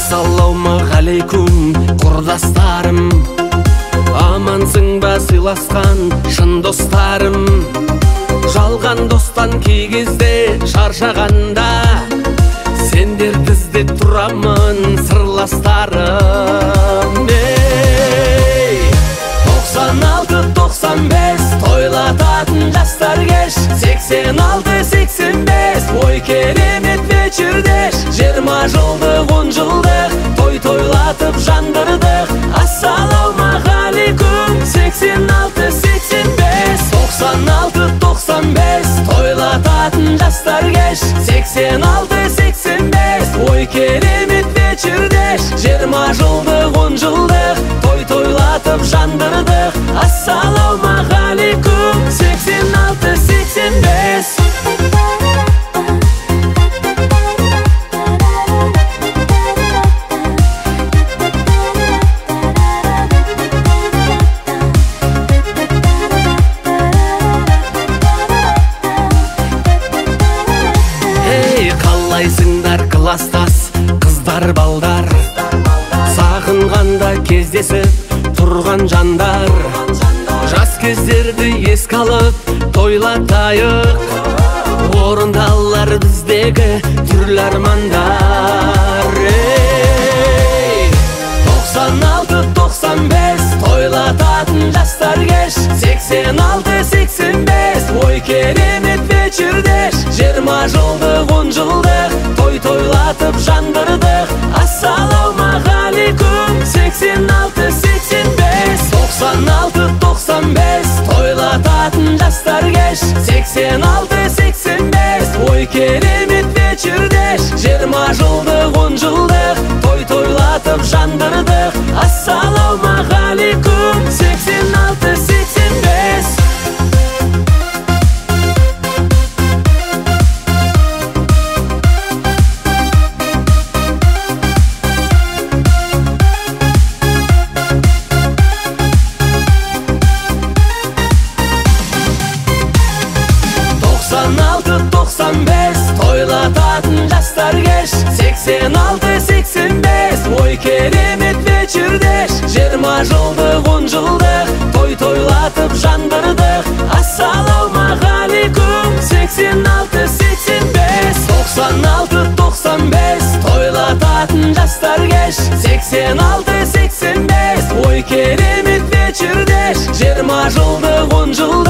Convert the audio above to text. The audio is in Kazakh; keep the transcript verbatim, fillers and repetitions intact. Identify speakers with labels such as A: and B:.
A: Ассалаумағалейкум құрдастарым, амансың ба сыйласқан шын достарым. Жалған достан кей кезде шаршағанда, сендер бізде тұрамын сырластарым. Тоқсан алты тоқсан бес тойлататын жастар кеш, сексен алты сексен бес ой керемет вечердеш. Жиырма жылдық он жылдық той тойлатып жандырдық. Ассалаумағалейкум сексен алты сексен бес тоқсан алты тоқсан бес тойлататын жастар кеш, сексен алты сексен бес ой керемет вечердеш. Жиырма жылдық он жылдық той тойлатып жандырдық. Ассалаумағалейкум сексен алты сексен бес. Қалайсыңдар кластас қыздар балдар, сағынғанда кездесіп тұрған жандар. Жас кездерді еске алып тойлатайық, орындалар біздегі түрлі армандар. Тоқсан алты тоқсан бес тойлататын жастар кеш, сексен алты сексен бес ой керемет вечердеш. Жиырма жылдық он жылдық той тойлатып жандырдық. Ассалаумағалейкум сексен алты сексен бес тоқсан алты тоқсан бес тойлататын жастар кеш, сексен алты сексен бес ой керемет вечердеш. Жиырма жылдық он жылдық той тойлатып жандырдық. Ассалаумағалейкум сексен алты сексен бес. Тоқсан алты тоқсан бес тойлататын жастар кеш, сексен алты сексен бес ой керемет вечердеш. Жиырма жылдық он жылдық той тойлатып жандырдық. Ассалаумағалейкум сексен алты сексен бес тоқсан алты тоқсан бес тойлататын жастар кеш, сексен алты сексен бес ой керемет вечердеш. Жиырма жылдық он жылдық